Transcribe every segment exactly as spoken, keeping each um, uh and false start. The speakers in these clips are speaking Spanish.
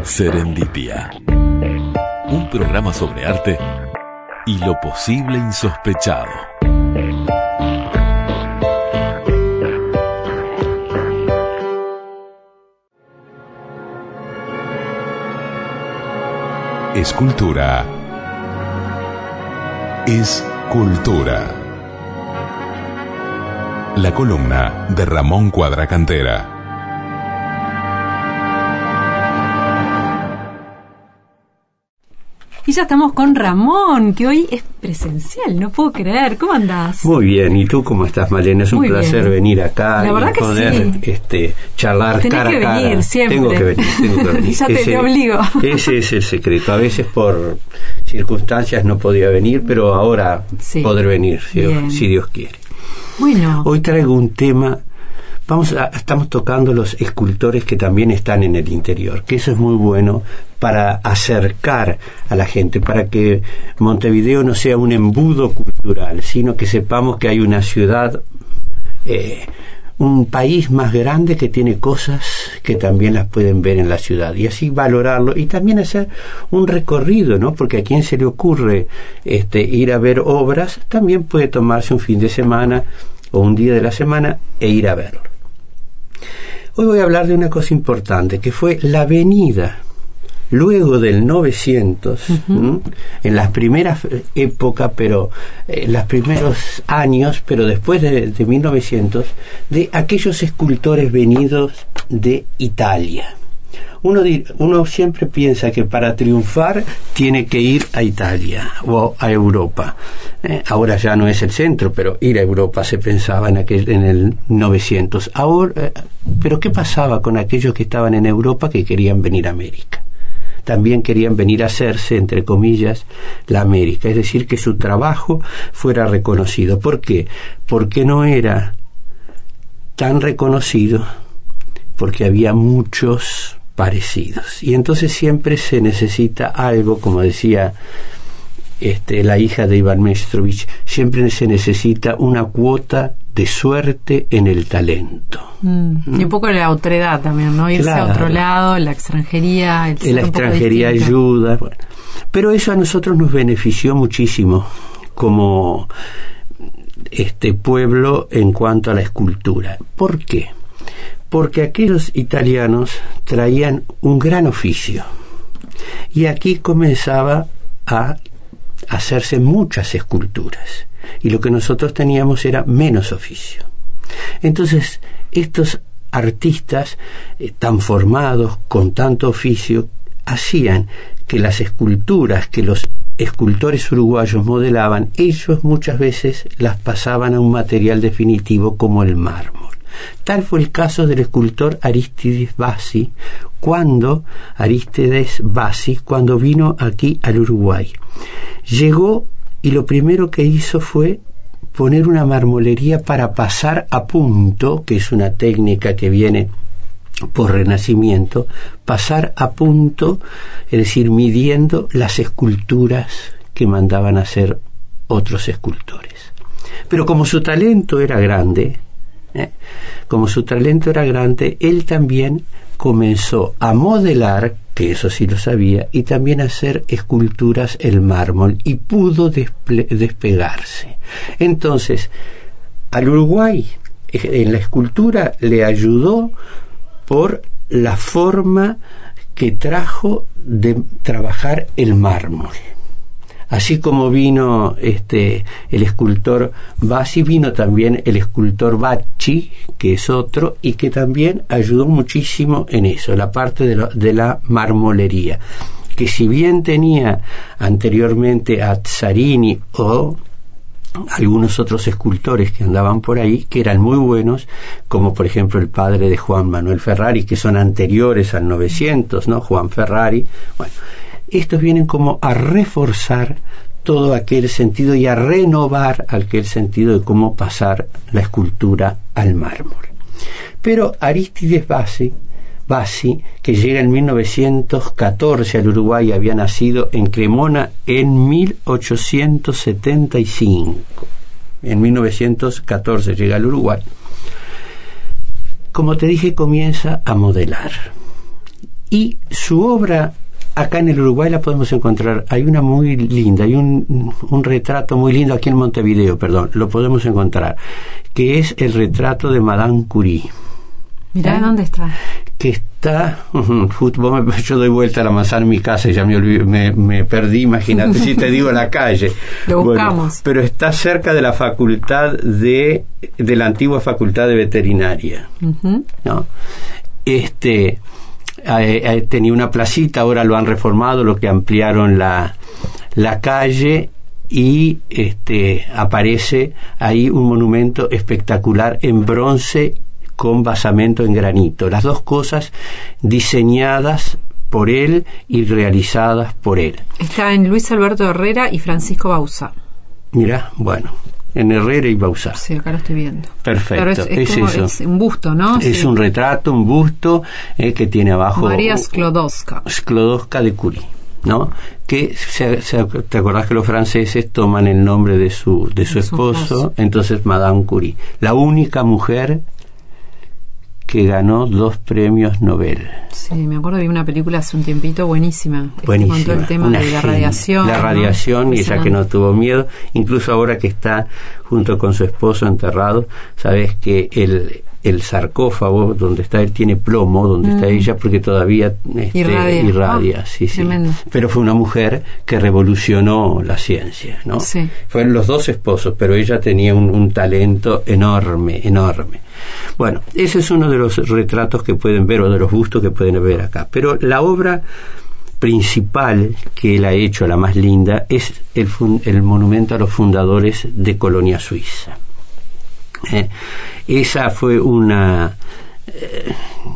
Serendipia. Un programa sobre arte y lo posible insospechado. Escultura es cultura. La columna de Ramón Cuadra Cantera. Y ya estamos con Ramón, que hoy es presencial, no puedo creer. ¿Cómo andás? Muy bien, ¿y tú cómo estás, Malena? Es un Muy placer bien. venir acá La verdad y que poder sí. este, charlar Tenés cara que a cara. venir siempre. Tengo que venir, tengo que venir. Ya te, ese, te obligo. Ese es el secreto. A veces por circunstancias no podía venir, pero ahora Sí. podré venir, si, si Dios quiere. Bueno. Hoy traigo un tema. Vamos a, estamos tocando los escultores que también están en el interior, que eso es muy bueno para acercar a la gente, para que Montevideo no sea un embudo cultural, sino que sepamos que hay una ciudad, eh, un país más grande que tiene cosas que también las pueden ver en la ciudad, y así valorarlo y también hacer un recorrido, ¿no? Porque a quien se le ocurre este, ir a ver obras, también puede tomarse un fin de semana o un día de la semana e ir a verlo. Hoy voy a hablar de una cosa importante, que fue la venida, luego del novecientos, uh-huh. en las primeras épocas, pero en los primeros años, pero después de, de mil novecientos, de aquellos escultores venidos de Italia. Uno, uno siempre piensa que para triunfar tiene que ir a Italia o a Europa. Eh, ahora ya no es el centro, pero ir a Europa se pensaba en aquel, en el novecientos. Ahora, eh, pero ¿qué pasaba con aquellos que estaban en Europa que querían venir a América? También querían venir a hacerse, entre comillas, la América, es decir, que su trabajo fuera reconocido. ¿Por qué? Porque no era tan reconocido, porque había muchos parecidos, y entonces siempre se necesita algo, como decía este, la hija de Iván Mestrovich, siempre se necesita una cuota de suerte en el talento. Mm. ¿Mm? Y un poco de la otredad también, ¿no? Irse claro. a otro lado, la extranjería. El ser la un poco extranjería distinto. ayuda, bueno. Pero eso a nosotros nos benefició muchísimo como este pueblo en cuanto a la escultura. ¿Por qué? Porque aquellos italianos traían un gran oficio y aquí comenzaba a hacerse muchas esculturas y lo que nosotros teníamos era menos oficio. Entonces estos artistas eh, tan formados, con tanto oficio, hacían que las esculturas que los escultores uruguayos modelaban, ellos muchas veces las pasaban a un material definitivo como el mármol. Tal fue el caso del escultor Aristides Bassi, cuando Aristides Bassi, cuando vino aquí al Uruguay. Llegó y lo primero que hizo fue poner una marmolería para pasar a punto, que es una técnica que viene por Renacimiento, pasar a punto, es decir, midiendo las esculturas que mandaban a hacer otros escultores. Pero como su talento era grande, ¿Eh? como su talento era grande, él también comenzó a modelar, que eso sí lo sabía, y también a hacer esculturas en mármol, y pudo desple- despegarse. Entonces, al Uruguay, en la escultura, le ayudó por la forma que trajo de trabajar el mármol. Así como vino este el escultor Bassi, vino también el escultor Bacci, que es otro, y que también ayudó muchísimo en eso, la parte de, lo, de la marmolería, que si bien tenía anteriormente a Zarini o algunos otros escultores que andaban por ahí, que eran muy buenos, como por ejemplo el padre de Juan Manuel Ferrari, que son anteriores al novecientos, ¿no? Juan Ferrari, bueno, estos vienen como a reforzar todo aquel sentido y a renovar aquel sentido de cómo pasar la escultura al mármol. Pero Aristides Bassi, Bassi, que llega en mil novecientos catorce al Uruguay, había nacido en Cremona en mil ochocientos setenta y cinco. En mil novecientos catorce llega al Uruguay. Como te dije, comienza a modelar. Y su obra, acá en el Uruguay la podemos encontrar. Hay una muy linda, hay un, un retrato muy lindo aquí en Montevideo, perdón, lo podemos encontrar, que es el retrato de Madame Curie. Mirá, ¿eh? ¿Dónde está? Que está, uh, fútbol, yo doy vuelta a la manzana en mi casa y ya me, olvidé, me, me perdí, imagínate si te digo la calle. Lo buscamos. Bueno, pero está cerca de la facultad de, de la antigua facultad de veterinaria, uh-huh. ¿no? Este, eh, eh, tenía una placita, ahora lo han reformado, lo que ampliaron la, la calle, y este, aparece ahí un monumento espectacular en bronce con basamento en granito, las dos cosas diseñadas por él y realizadas por él. Está en Luis Alberto Herrera y Francisco Bauzá. Mirá, bueno, en Herrera y Bauzá. Sí, acá lo estoy viendo. Perfecto, Pero es, es, es como, eso. Es un busto, ¿no? Es sí. un retrato, un busto eh, que tiene abajo... María Sklodowska. Sklodowska de Curie, ¿no? Que se, se, te acordás que los franceses toman el nombre de su, de su de esposo, su esposo, entonces Madame Curie, la única mujer que ganó dos premios Nobel. Sí, me acuerdo, vi una película hace un tiempito buenísima. Buenísima. Este, con todo el tema una de la genia. radiación. La radiación, ¿no? Y ella que no tuvo miedo, incluso ahora que está junto con su esposo enterrado, sabes que el, el sarcófago donde está él tiene plomo, donde mm. está ella, porque todavía este, irradia. irradia. Oh, sí, sí. Pero fue una mujer que revolucionó la ciencia, ¿no? Sí. Fueron los dos esposos, pero ella tenía un, un talento enorme, enorme. Bueno, ese es uno de los retratos que pueden ver, o de los bustos que pueden ver acá. Pero la obra principal que él ha hecho, la más linda, es el, fun- el monumento a los fundadores de Colonia Suiza. Eh, esa fue una eh,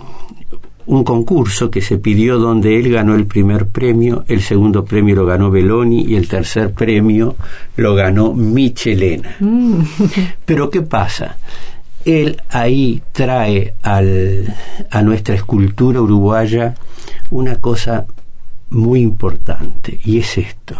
un concurso que se pidió, donde él ganó el primer premio, el segundo premio lo ganó Belloni y el tercer premio lo ganó Michelena. Mm. Pero ¿qué pasa? Él ahí trae al, a nuestra escultura uruguaya una cosa muy importante, y es esto: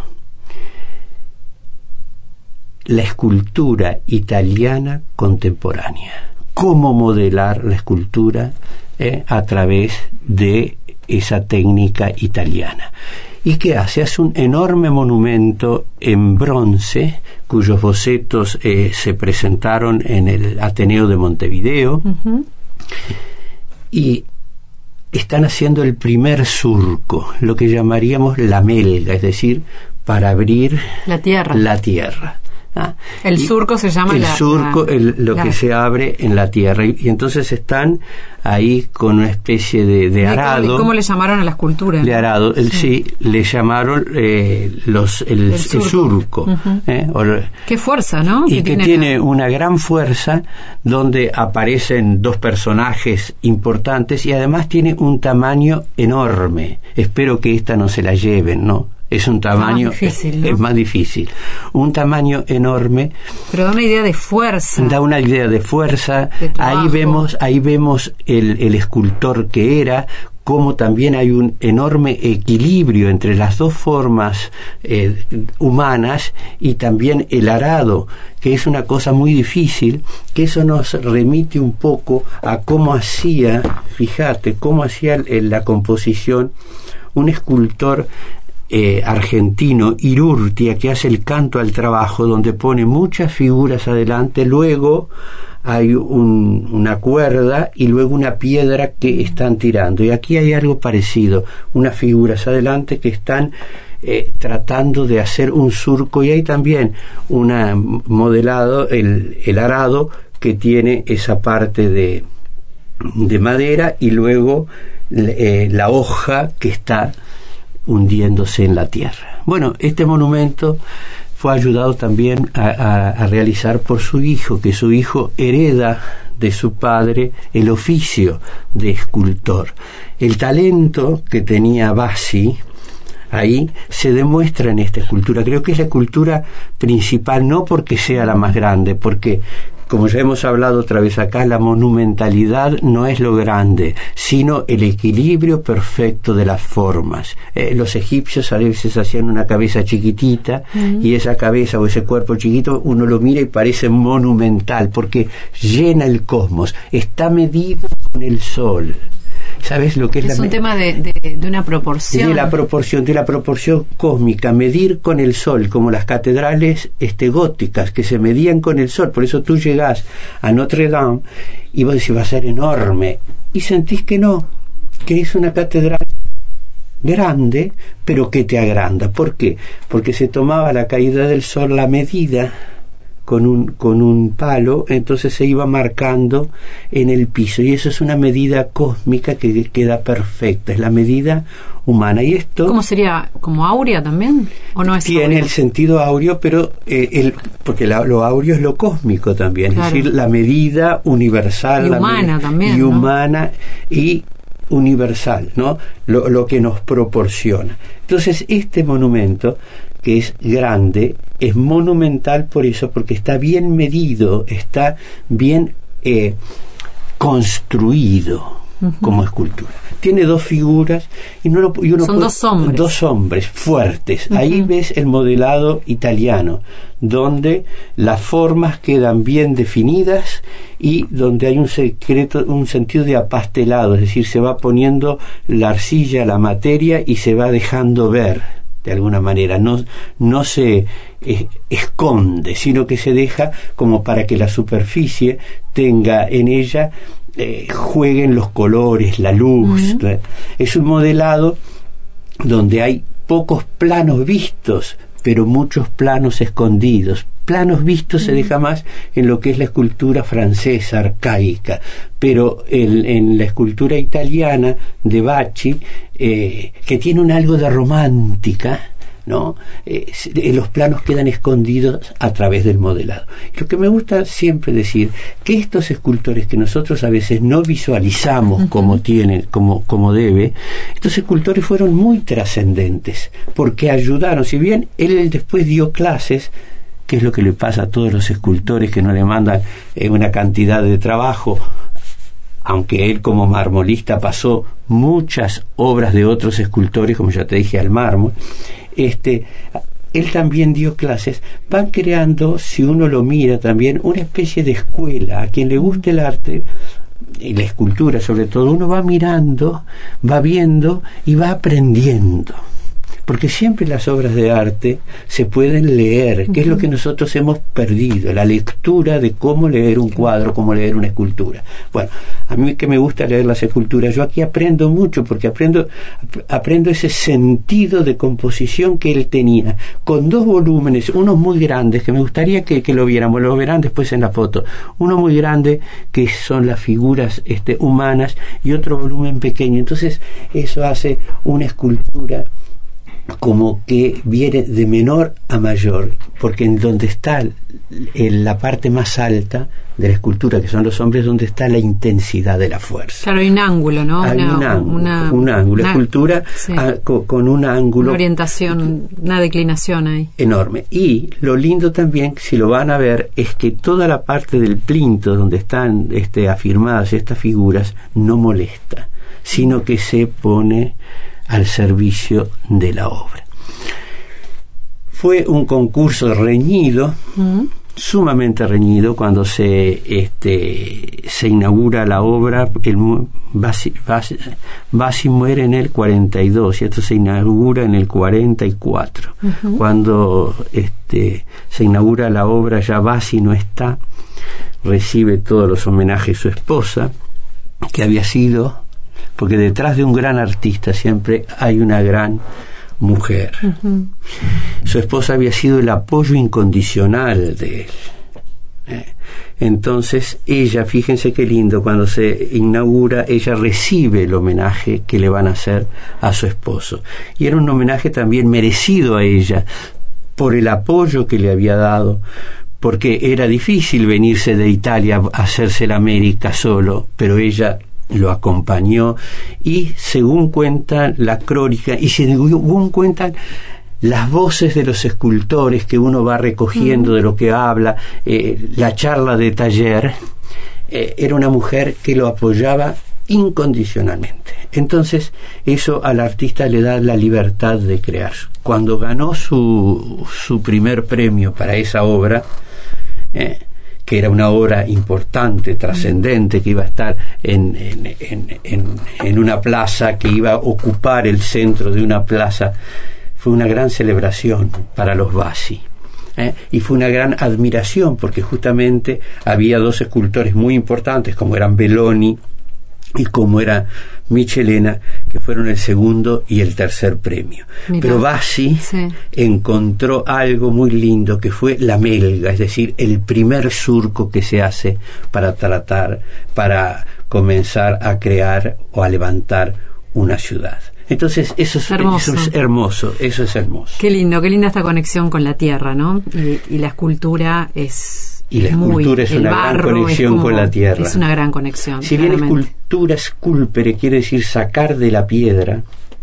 la escultura italiana contemporánea. Cómo modelar la escultura eh, a través de esa técnica italiana. ¿Y qué hace? Hace un enorme monumento en bronce, cuyos bocetos eh, se presentaron en el Ateneo de Montevideo, uh-huh. y están haciendo el primer surco, lo que llamaríamos la melga, es decir, para abrir la tierra. La tierra. ¿Ah? El surco se llama el la, surco, la, el, lo la, que se abre en la tierra, y, y entonces están ahí con una especie de, de arado. ¿Cómo, ¿Cómo le llamaron a la escultura? De arado, el, sí. sí, le llamaron eh, los el, el surco. El surco uh-huh. eh, o, Qué fuerza, ¿no? Y que, que tiene, tiene la... una gran fuerza, donde aparecen dos personajes importantes, y además tiene un tamaño enorme. Espero que esta no se la lleven, ¿no? Es un tamaño, más difícil, ¿no? es, es más difícil. Un tamaño enorme. Pero da una idea de fuerza. Da una idea de fuerza. De ahí vemos, ahí vemos el, el escultor que era, como también hay un enorme equilibrio entre las dos formas eh, humanas, y también el arado, que es una cosa muy difícil, que eso nos remite un poco a cómo hacía, fíjate, cómo hacía el, la composición un escultor Eh, argentino, Irurtia, que hace el canto al trabajo, donde pone muchas figuras adelante, luego hay un, una cuerda y luego una piedra que están tirando, y aquí hay algo parecido, unas figuras adelante que están eh, tratando de hacer un surco, y hay también una modelado, el, el arado, que tiene esa parte de, de madera, y luego eh, la hoja que está hundiéndose en la tierra. Bueno, este monumento fue ayudado también a, a, a realizar por su hijo, que su hijo hereda de su padre el oficio de escultor. El talento que tenía Bassi ahí se demuestra en esta escultura. Creo que es la escultura principal, no porque sea la más grande, porque, como ya hemos hablado otra vez acá, la monumentalidad no es lo grande, sino el equilibrio perfecto de las formas. Eh, los egipcios a veces hacían una cabeza chiquitita, uh-huh. y esa cabeza o ese cuerpo chiquito uno lo mira y parece monumental, porque llena el cosmos, está medido con el sol. ¿Sabes lo que es, es la un tema de, de, de una proporción? De la proporción, de la proporción cósmica, medir con el sol, como las catedrales este, góticas, que se medían con el sol. Por eso tú llegás a Notre Dame y vos decís, va a ser enorme, y sentís que no, que es una catedral grande, pero que te agranda. ¿Por qué? Porque se tomaba la caída del sol, la medida con un, con un palo, entonces se iba marcando en el piso, y eso es una medida cósmica que queda perfecta, es la medida humana. Y esto ¿cómo sería? ¿Como áurea también? ¿O no es tiene áureo? el sentido áureo, pero eh, el, porque la, lo áureo es lo cósmico también, claro. Es decir, la medida universal, y la humana med- también, y ¿no? humana y universal, ¿no? Lo, lo que nos proporciona. Entonces, este monumento, que es grande, es monumental por eso, porque está bien medido, está bien eh, construido uh-huh. como escultura. Tiene dos figuras y, no lo, y uno son puede, dos hombres. Dos hombres fuertes. Uh-huh. Ahí ves el modelado italiano, donde las formas quedan bien definidas y donde hay un secreto, un sentido de apastelado, es decir, se va poniendo la arcilla, la materia, y se va dejando ver de alguna manera, no, no se eh, esconde, sino que se deja como para que la superficie tenga en ella, eh, jueguen los colores, la luz. Uh-huh. Es un modelado donde hay pocos planos vistos, pero muchos planos escondidos. Planos vistos uh-huh. se deja más en lo que es la escultura francesa arcaica, pero el, en la escultura italiana de Bacci, eh, que tiene un algo de romántica, ¿no? Eh, los planos quedan escondidos a través del modelado. Lo que me gusta siempre decir, que estos escultores que nosotros a veces no visualizamos uh-huh. como tienen, como, como debe, estos escultores fueron muy trascendentes, porque ayudaron, si bien él después dio clases, que es lo que le pasa a todos los escultores que no le mandan eh, una cantidad de trabajo, aunque él como marmolista pasó muchas obras de otros escultores, como ya te dije, al mármol, este, él también dio clases, van creando, si uno lo mira también, una especie de escuela. A quien le guste el arte y la escultura sobre todo, uno va mirando, va viendo y va aprendiendo. Porque siempre las obras de arte se pueden leer, que es lo que nosotros hemos perdido, la lectura de cómo leer un cuadro, cómo leer una escultura. Bueno, a mí que me gusta leer las esculturas, yo aquí aprendo mucho, porque aprendo, aprendo ese sentido de composición que él tenía, con dos volúmenes, unos muy grandes, que me gustaría que, que lo viéramos, lo verán después en la foto, uno muy grande, que son las figuras este, humanas, y otro volumen pequeño. Entonces, eso hace una escultura como que viene de menor a mayor, porque en donde está en la parte más alta de la escultura, que son los hombres, donde está la intensidad de la fuerza. Claro, hay un ángulo, ¿no? Hay una, un ángulo, una, un ángulo. Una, escultura sí. a, con, con un ángulo. Una orientación, una declinación ahí. Enorme. Y lo lindo también, si lo van a ver, es que toda la parte del plinto donde están este, afirmadas estas figuras no molesta, sino que se pone al servicio de la obra. Fue un concurso reñido, uh-huh. sumamente reñido, cuando se este se inaugura la obra. El Bassi, Bassi, Bassi muere en el cuarenta y dos y esto se inaugura en el cuarenta y cuatro. Uh-huh. Cuando este se inaugura la obra, ya Bassi no está, recibe todos los homenajes su esposa, que había sido, porque detrás de un gran artista siempre hay una gran mujer. Uh-huh. Su esposa había sido el apoyo incondicional de él. Eh, entonces ella, fíjense qué lindo, cuando se inaugura, ella recibe el homenaje que le van a hacer a su esposo. Y era un homenaje también merecido a ella, por el apoyo que le había dado, porque era difícil venirse de Italia a hacerse la América solo, pero ella lo acompañó, y según cuenta la crónica y según cuentan las voces de los escultores que uno va recogiendo, mm. de lo que habla, eh, la charla de taller, eh, era una mujer que lo apoyaba incondicionalmente. Entonces eso al artista le da la libertad de crear. Cuando ganó su, su primer premio para esa obra, eh, que era una obra importante, trascendente, que iba a estar en, en, en, en, en una plaza, que iba a ocupar el centro de una plaza. Fue una gran celebración para los Bassi. ¿Eh? Y fue una gran admiración, porque justamente había dos escultores muy importantes, como eran Belloni y como era Michelena, que fueron el segundo y el tercer premio. Mirá. Pero Bassi sí. encontró algo muy lindo, que fue la melga, es decir, el primer surco que se hace para tratar, para comenzar a crear o a levantar una ciudad. Entonces eso es hermoso. eso es hermoso, eso es hermoso. Qué lindo, qué linda esta conexión con la tierra, ¿no? Y, y la escultura es y la escultura muy, es una gran conexión como, con la tierra. Es una gran conexión. Si bien escultura esculpere quiere decir sacar de la piedra,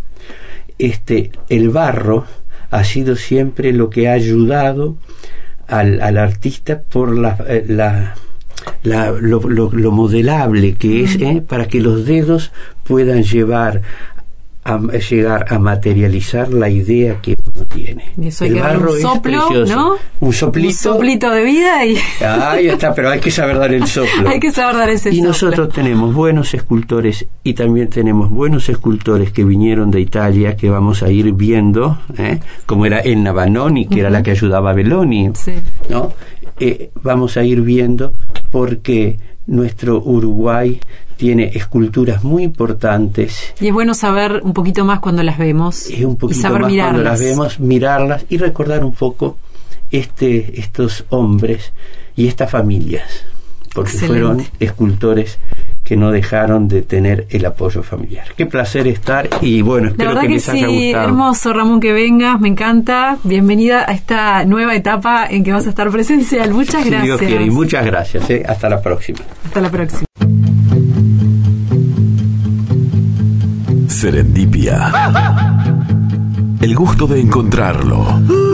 este el barro ha sido siempre lo que ha ayudado al, al artista por la, la La, lo, lo, lo modelable que es, ¿eh? para que los dedos puedan llevar a llegar a materializar la idea que uno tiene. Y eso hay el que barro un soplo, ¿no? Un soplito. Un soplito de vida y... Ahí está, pero hay que saber dar el soplo. Hay que saber dar ese y soplo. Y nosotros tenemos buenos escultores y también tenemos buenos escultores que vinieron de Italia, que vamos a ir viendo, ¿eh? como era Enna Vanoni, que uh-huh. era la que ayudaba a Belloni, sí. ¿no? Eh, vamos a ir viendo porque nuestro Uruguay tiene esculturas muy importantes. Y es bueno saber un poquito más cuando las vemos. Es un poquito y saber más mirarlas. Cuando las vemos, mirarlas y recordar un poco este, estos hombres y estas familias, porque Excelente. fueron escultores que no dejaron de tener el apoyo familiar. Qué placer estar y bueno, espero que, que les haya sí, gustado. Hermoso, Ramón, que vengas, me encanta. Bienvenida a esta nueva etapa en que vas a estar presencial. Muchas si gracias. Dios quiere, y muchas gracias. ¿eh? Hasta la próxima. Hasta la próxima. Serendipia. El gusto de encontrarlo.